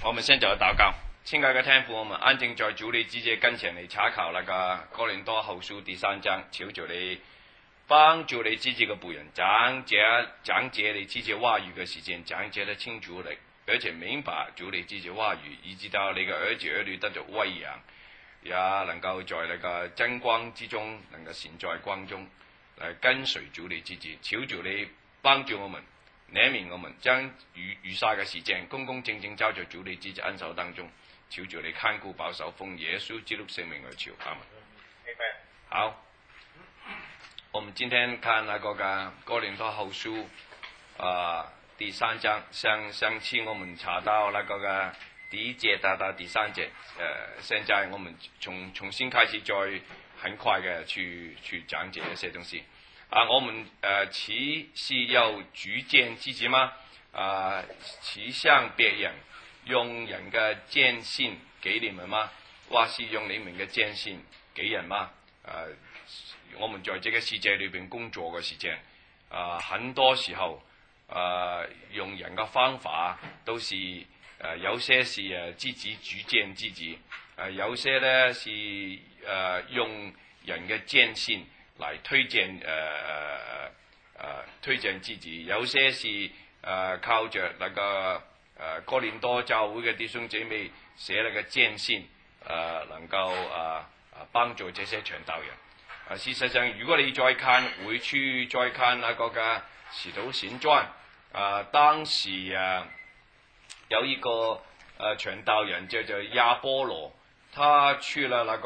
我們先做禱告。親愛嘅天父，我們安靜在主你之者跟前嚟查考那個哥林多後書第3章，求主你幫助你自己嘅僕人講解你自己話語嘅時間，講解得清楚嚟，而且明白主你自己話語，以至到你嘅兒子兒女得着餵養，也能夠在那個真光之中，能夠行在光中，嚟跟隨主你自己。求主你幫助我們，憐憫我們，將餘下嘅時間公公正正交在主你自己恩手當中。求主你看顧保守，奉耶穌基督聖名而求，阿們。好，我們今天看那個哥林多後書第3章，上期我們查到那個第1節到第3節，現在我們重新開始，再很快嘅去講解一些東西。我們其是要主見自己嗎？其向別人用人嘅薦信給你們嗎？或是用你們嘅薦信給人嗎？我們在這個世界裏邊工作嘅時間，很多時候用人嘅方法都是有些是自己主見自己，有些呢是用人嘅薦信來推薦自己，有些是靠着那個哥林多教會嘅弟兄姐妹寫那個薦信，能夠幫助這些傳道人。事實上，如果你再看回去再看那個嘅使徒行傳，當時有一個傳道人叫做亞波羅，他去了那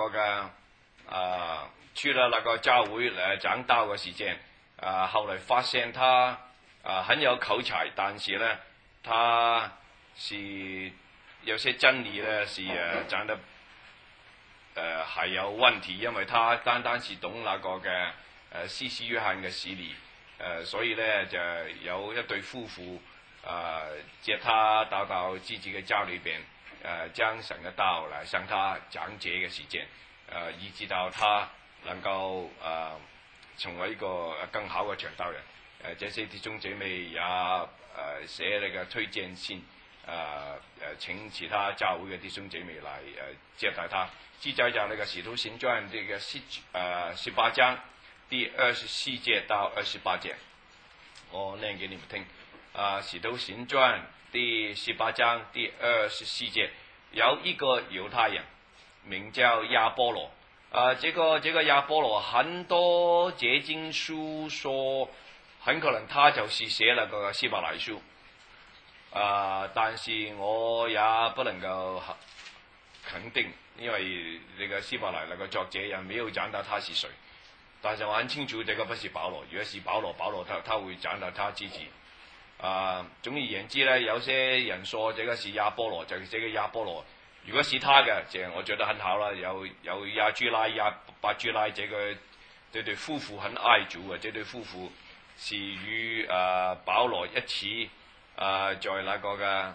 個教會講道嘅時間，後來發現他很有口才，但是呢，他是有些真理呢是講得還有問題，因為他單是懂那個嘅施洗約翰嘅洗禮，所以呢就有一對夫婦接他到自己嘅家裏邊，將神嘅道來向他講解嘅時間，以至到他能夠成為一個更好嘅傳道人。這些弟兄姐妹也寫那個推薦信，請其他教會嘅弟兄姐妹來接待他。記載在那個使徒行傳這個18章第24節到28節，我念給你們聽。使徒行傳第18章第24節，有一個猶太人名叫亞波羅，這個亞波羅很多解經書說很可能他就是寫了個希伯來書，但是我也不能夠肯定，因為那個希伯來那個作者也沒有講到他是誰，但是我很清楚這個不是保羅，如果是保羅他會講到他自己。總而言之呢，有些人說這個是亞波羅，就是這個亞波羅，如果是他嘅，這我覺得很好啦。有亞居拉、巴居拉這對夫婦很愛主嘅，這對夫婦是與保羅一起在那個嘅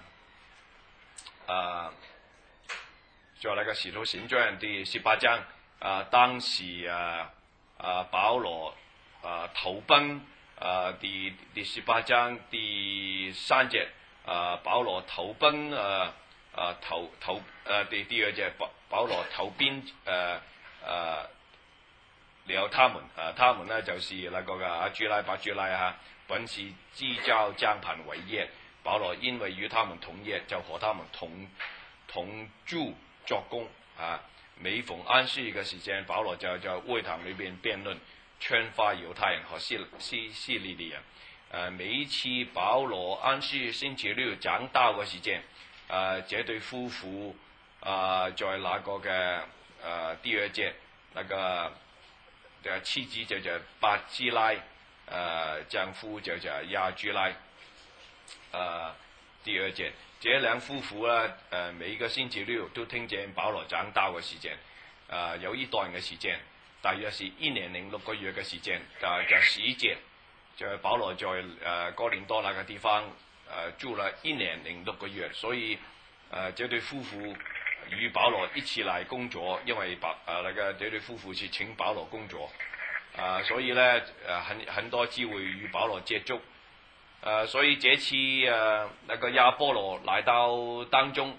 在那個使徒行傳第18章，當時保羅投奔，第18章第3節，保羅投奔第2節，保羅投奔了他們，他們呢就是那個亞居拉、巴居拉本是支教帳棚為業，保羅因為與他們同業，就和他們同住作工。每逢安息日嘅時間，保羅就在會堂裏邊辯論，勸化猶太人和希利尼人。每一次保羅安息日星期六講道嘅時間，這對夫婦在那個嘅第2節，那個妻子就叫巴基拉，丈夫就叫亞居拉。第2節，這兩夫婦呢，每一個星期六都聽見保羅講道嘅時間，有一段嘅時間，大約是1年零6個月嘅時間，就11節，就保羅在哥林多那個地方住了1年零6個月，所以這對夫婦與保羅一起來工作，因為這對夫婦是請保羅工作，所以呢很多機會與保羅接觸。所以這次那個亞波羅來到當中，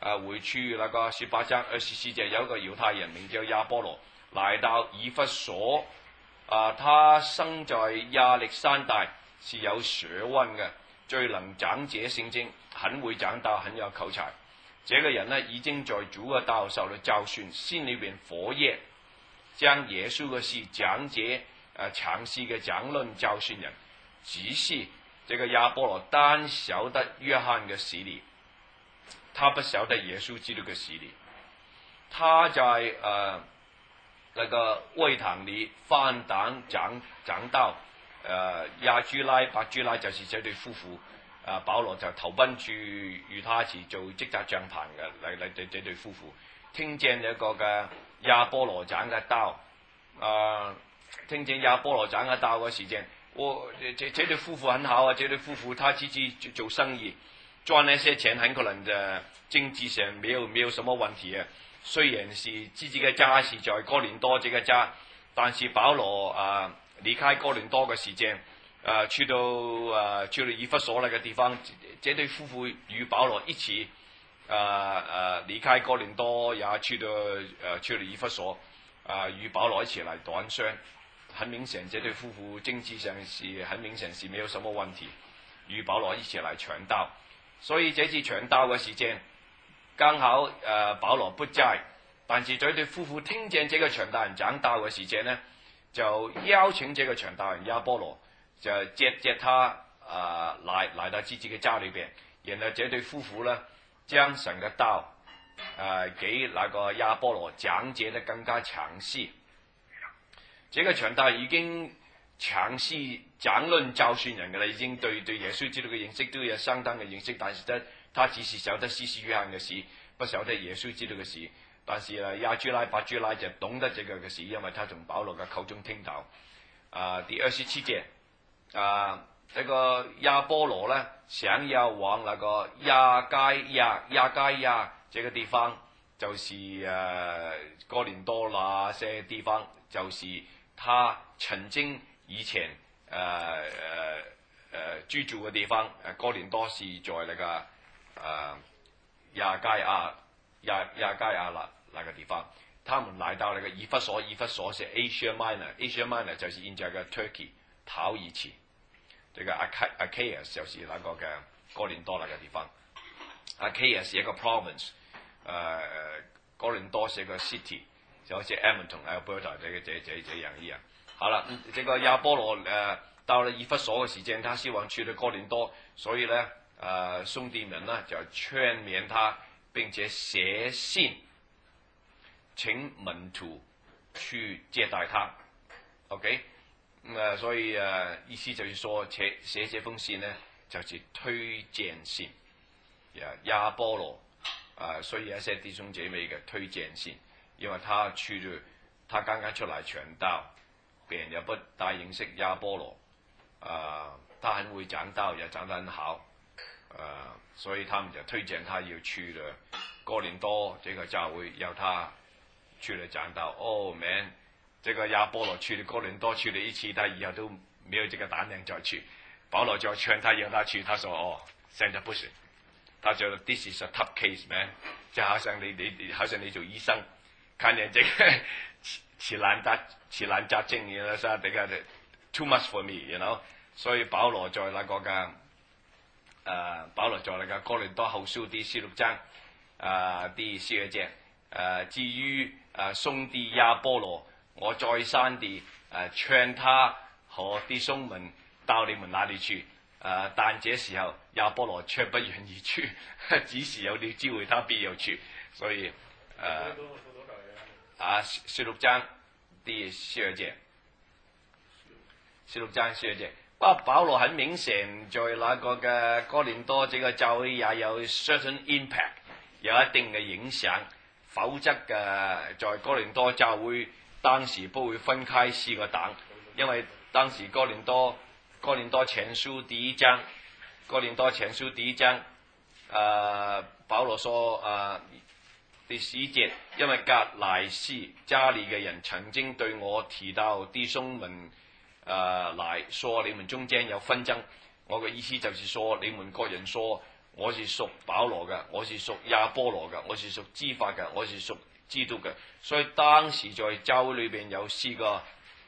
回去那個18章24節，有一個猶太人名叫亞波羅，來到以弗所，他生在亞歷山大，是有學問嘅，最能講解聖經，很會講道，很有口才。這個人呢，已經在主嘅道受了教訓，心裏邊火熱，將耶穌嘅事講解，詳細嘅講論教訓人。只是這個亞波羅單曉得約翰嘅洗禮，他不曉得耶穌基督嘅洗禮。他在那個會堂裏翻講道，亞居拉、百居拉就是這對夫婦。保羅就投奔住與他一起做職責帳棚嘅嚟這對夫婦，聽見一個嘅亞波羅講嘅道，聽見亞波羅講嘅道嘅時間，這對夫婦很好啊！這對夫婦他自己做生意，賺那些錢，很可能的經濟上沒有什麼問題啊。雖然是自己嘅家是在哥林多這個家，但是保羅離開哥林多嘅時間。去到以弗所那個地方，這對夫婦與保羅一起離開哥林多，也去到以弗所，與保羅一起來短商。很明顯，這對夫婦經濟上是很明顯是沒有什麼問題，與保羅一起來傳道。所以這次傳道嘅時間，剛好保羅不在，但是這對夫婦聽見這個傳道人講道嘅時間呢，就邀請這個傳道人亞波羅。就接他來到自己嘅家裏邊，然後這對夫婦呢，將神嘅道給那個亞波羅講解得更加詳細。這個傳道已經詳細講論教訓人嘅啦，已經對耶穌基督嘅認識都有相當嘅認識，但是他只是曉得施洗約翰嘅事，不曉得耶穌基督嘅事。但是亞居拉、百居拉就懂得這個嘅事，因為他從保羅嘅口中聽到。第27節。這個亞波羅呢，想要往那個亞該亞這個地方，就是哥林多那些地方，就是他曾經以前居住嘅地方。哥林多是在那個亞該亞那個地方。他們來到那個以弗所，以弗所是 Asia Minor 就是現在嘅 Turkey 土耳其。這個 Achaia 就是那個嘅哥林多那個地方。Achaia 是一個 province，哥林多是一個 city，就好似 Edmonton、Alberta 這樣一樣。好了，這個亞波羅到了以弗所嘅時間，他希望去到哥林多，所以呢兄弟們呢就勸勉他，並且寫信請門徒去接待他。OK。所以意思就是說，寫這封信呢，就是推薦信。亞波羅需要一些弟兄姐妹嘅推薦信，因為他剛剛出來傳道，別人也不大認識亞波羅。他很會講道，也講得很好。所以他們就推薦他要去了哥林多這個教會，要他去了講道。Oh man！這個亞波羅去了哥林多去了一次，他以後都沒有這個膽量再去。保羅就勸他，讓他去，他說現在不行。他就 This is a tough case, man， 就好像你做醫生，看見這個奇難雜症，你呢說這個 too much for me，you know。所以保羅在那個哥林多後書第16章第12節，至於兄弟亞波羅，我再三地勸他和弟兄們到你們那裡去，但這時候亞波羅卻不願意去，只是有了機會他必要去，所以16章第12節，16章12節。不過保羅很明顯在那個嘅哥林多這個教會也有 certain impact， 有一定嘅影響，否則在哥林多教會當時不會分開4個黨，因為當時哥林多前書第1章，保羅說第11節，因為革乃斯家裡嘅人曾經對我提到弟兄們來說你們中間有紛爭，我嘅意思就是說你們各人說我是屬保羅嘅，我是屬亞波羅嘅，我是屬基法嘅，我是屬基督嘅。所以當時在教會裏邊有四個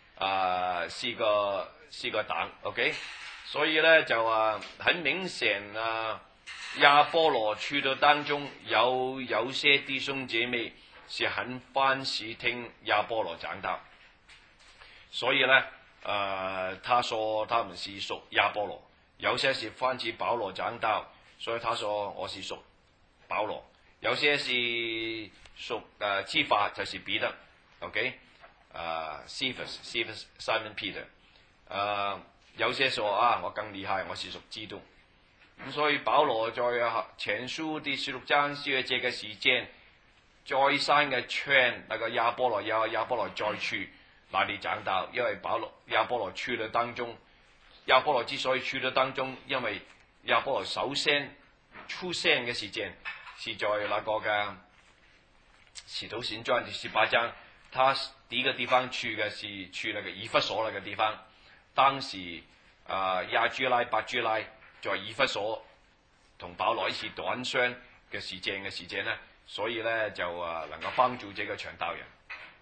黨 ，OK， 所以咧就很明顯亞波羅去到當中有些弟兄姐妹是很歡喜聽亞波羅講道，所以咧他說他們是屬亞波羅，有些是歡喜保羅講道，所以他說我是屬保羅，有些是屬基法，就是彼得 ，OK， Cephas Simon Peter， 有些說我更厲害，我是屬基督。咁所以保羅在前書第16章4節嘅時間，再三嘅勸那個亞波羅再去那裡講道，因為亞波羅去了當中，亞波羅之所以去了當中，因為亞波羅首先出現嘅時間是在那個嘅使徒行傳第18章，他第一個地方去嘅是去那個以弗所那個地方，當時亞居拉、百居拉在以弗所同保羅一起短宣嘅時間呢，所以呢就能夠幫助這個傳道人。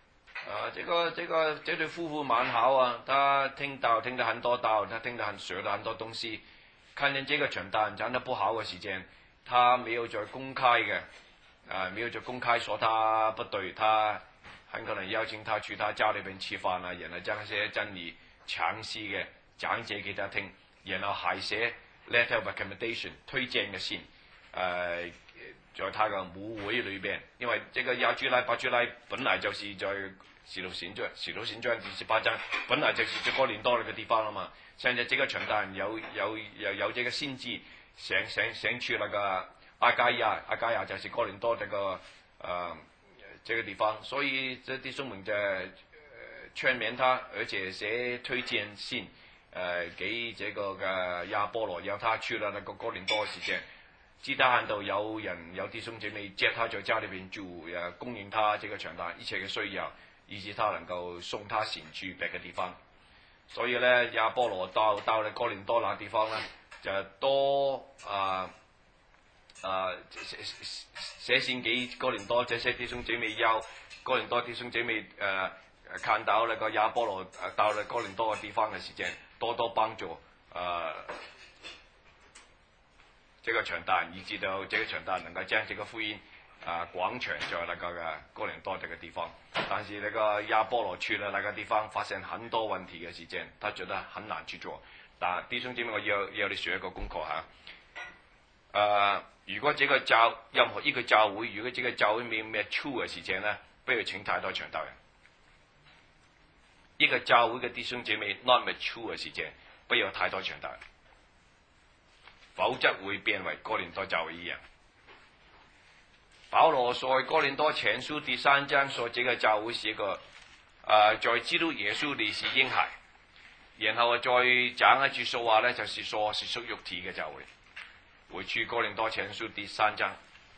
這對夫婦蠻好啊，他聽得很多道，他學了很多東西。看見這個傳道人講得不好嘅時間，他沒有在公開嘅，沒有在公開說他不對，他很可能邀請他去他家裏邊吃飯啊，然後將一些真理詳細嘅講解給他聽，然後還寫 letter of recommendation 推薦嘅信，在他嘅母會裏邊，因為這個亞居拉、百居拉本來就是在使徒行傳第18章，本來就是在哥林多那個地方啦嘛。現在這個傳道人有這個心志，想去那個阿加亞就是哥林多這個地方，所以這弟兄們就勸勉他，而且寫推薦信給這個亞波羅，要他去了那個哥林多時間。其他看到有弟兄姐妹接他在家裏邊住，供應他這個傳道一切嘅需要，以致他能夠送他前去別嘅地方。所以咧，亞波羅到了哥林多那地方咧，就多寫信給哥林多這些弟兄姐妹，要哥林多弟兄姐妹看到那個亞波羅到了哥林多嘅地方嘅時間，多多幫助這個傳道人，以致到這個傳道人能夠將這個福音廣傳在那個哥林多這個地方。但是那個亞波羅去了那個地方，發現很多問題嘅時間，他覺得很難去做。但弟兄姊妹，我要你學一個功課嚇。如果這個任何一個教會，如果這個教會沒有 mature 嘅時間呢，不要請太多傳道人。一個教會嘅弟兄姊妹 not mature 嘅時間，不要太多傳道人，否則會變為哥林多教會一樣。保羅在哥林多前書第3章說，這個教會是一個在基督耶穌裏是嬰孩，然後再講一句說話呢，就是說是屬肉體嘅教會。回去哥林多前書第3章，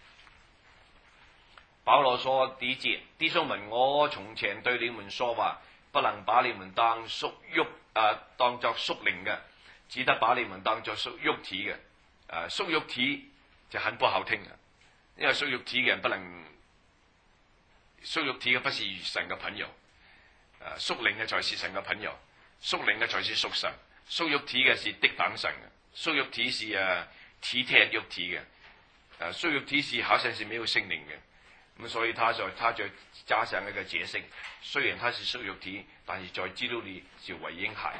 保羅說第1節，弟兄們，我從前對你們說話，不能把你們當作屬靈嘅，只得把你們當作屬肉體嘅。屬肉體就很不好聽嘅，因為屬肉體嘅人不能，屬肉體嘅不是神嘅朋友，屬靈嘅才是神嘅朋友，屬靈嘅才是屬神，屬肉體嘅是敵擋神嘅，屬肉體是體貼肉體嘅，屬肉體是好像是沒有聖靈嘅，咁所以他就加上一個解釋，雖然他是屬肉體，但是在基督裏是為嬰孩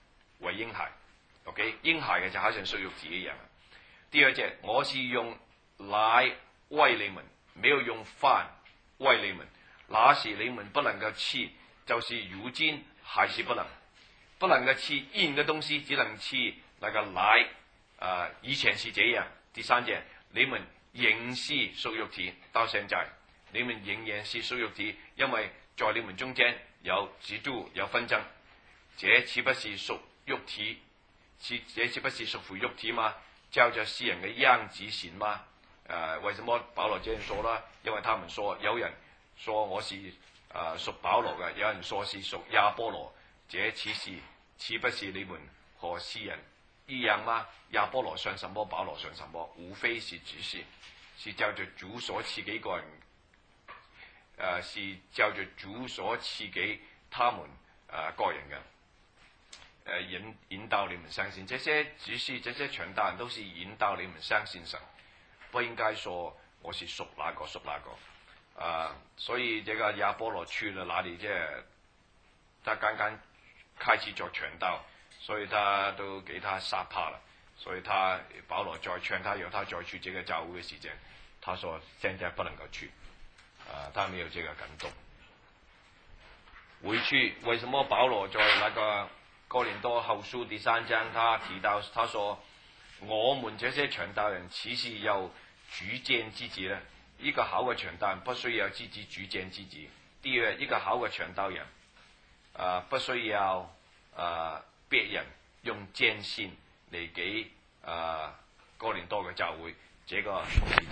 ，OK， 嬰孩嘅就好像屬肉體一樣。第2節，我是用奶餵你們，沒有用飯餵你們，那時你們不能夠吃，就是如今還是不能夠吃硬嘅東西，只能吃那個奶。以前是這樣。第3節，你們仍是屬肉體，到現在你們仍然是屬肉體，因為在你們中間有嫉妒有紛爭，這豈不是屬肉體？這豈不是屬乎肉體嗎？照着世人嘅樣子行嗎？為什麼保羅這樣說呢？因為他們說，有人說我是屬保羅嘅，有人說是屬亞波羅，這豈不是你們和世人一樣嗎？亞波羅算什麼？保羅算什麼？無非是指示，是照着主所賜給個人，是照着主所賜給他們個人嘅，引導你們相信。這些指示、這些傳道人都是引導你們相信神，不應該說我是屬那個屬那個。所以這個亞波羅去了哪裡，他剛剛開始做傳道，所以他都給他殺怕了。所以保羅再勸他，要他再去這個教會嘅時間，他說現在不能夠去，他沒有這個感動。回去，為什麼保羅在那個哥林多後書第3章，他提到，他說我們這些傳道人豈是有主見之子呢？一個好嘅傳道人不需要自己主見之子。第二，一個好嘅傳道人，不需要別人用薦信嚟給哥林多嘅教會，這個